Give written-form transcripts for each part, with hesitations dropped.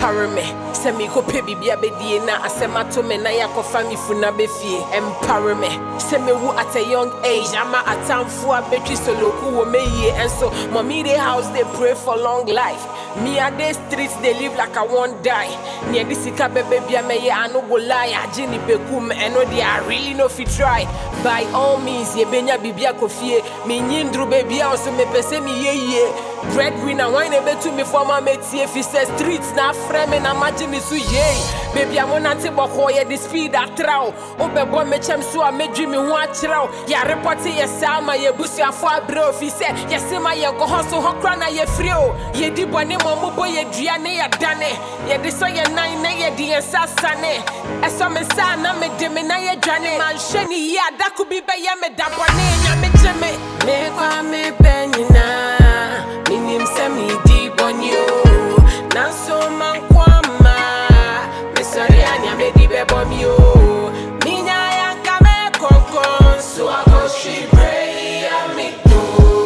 empower me. Send me kope bibia bedie na asema to me na yakofa me funa befie. Empower me. Send me who at a young age. Ama atamfu abetri soloku wo me ye. And so mommy they house they pray for long life. Me at the streets they live like I won't die. Near the sika bebe bia me ye I no go lie. Ajini bekum eno they I really know fi try. By all means ye benya bibia kofie. Me nyindru baby also me pese me ye. Breadwinner wine ebe to me for my mate if he says streets na frame na imagine su ye. Baby I'm on anti boko ye the speed at trow. Obebo me chem so a me dream me ho atrao. Ya report ye sama ye busu afo abro fi say ye sema ye go hustle hokra na ye free o. Ye di bone mo boy ye dua ne ya dane. Ye de so ye nine na ye di sasane. Eso me sa na me de me na ye dwane man sheni ya da could be be ye me da bone nya me cheme. Me kwa me benina. Minim se mi di bon yo. Na so man kwama. Me sorry anya me di be bom yo. Minya yanka me konkon. So I go she pray and me do.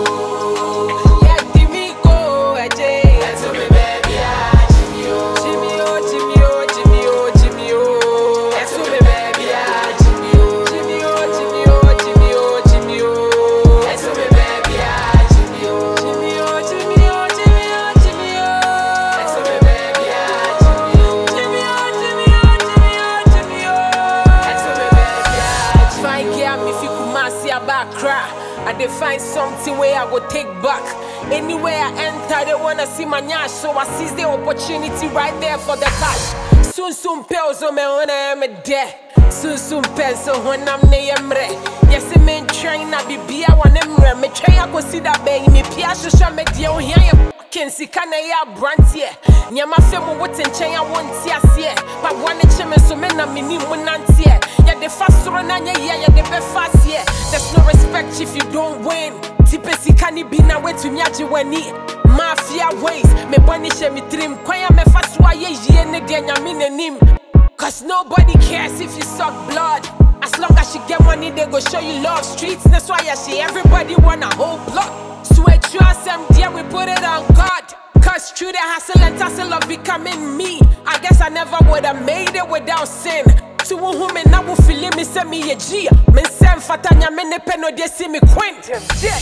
Yeah, di mi go eje. Eto me baby ah Jimmy oh. Jimmy oh, Jimmy oh, Jimmy oh, Jimmy oh. Eto me baby ah Jimmy oh. Jimmy oh, Jimmy oh, Jimmy oh, Jimmy oh. Eto me baby ah Jimmy oh. Jimmy oh, Jimmy oh, Jimmy oh, Jimmy oh. Eto me baby ah Jimmy oh. Jimmy oh, Jimmy oh, Jimmy oh, Jimmy oh. Eto me baby ah. Fine girl me fi kumasi abakra. I dey find something where I go take back. Anywhere I enter, they wanna see my nyash, so I seize the opportunity right there for the cash. Soon pills on me when I am a dead. Soon pencil when I'm near mre. Yes, I mean train I be a one emre. Me train I go see that baby. Me pia show me dear on here. Can see can I ya brand here. Near my film what and chain I want here. But one chime so men a mini munantie. Yeah, the fast run and yeah, the be fast here. There's no respect if you don't win. Tipesi can be na way to nyaji weni. Mafia ways, me banish me dream. Kwaya me fast wa ye ne dia nyamine nim. Cause nobody cares if you suck blood. As long as you get money, they go show you love. Streets, that's why I see everybody want a whole block. Sweat trust them, dear, we put it on God. Cause through the hustle and tussle of becoming me, I guess I never would have made it without sin. To whom and now will feel me send me a G. Men send Fatanya mene peno de see me quint.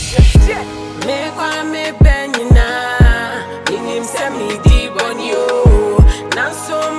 Me kwa me benina. Minim send me deep on you. Now so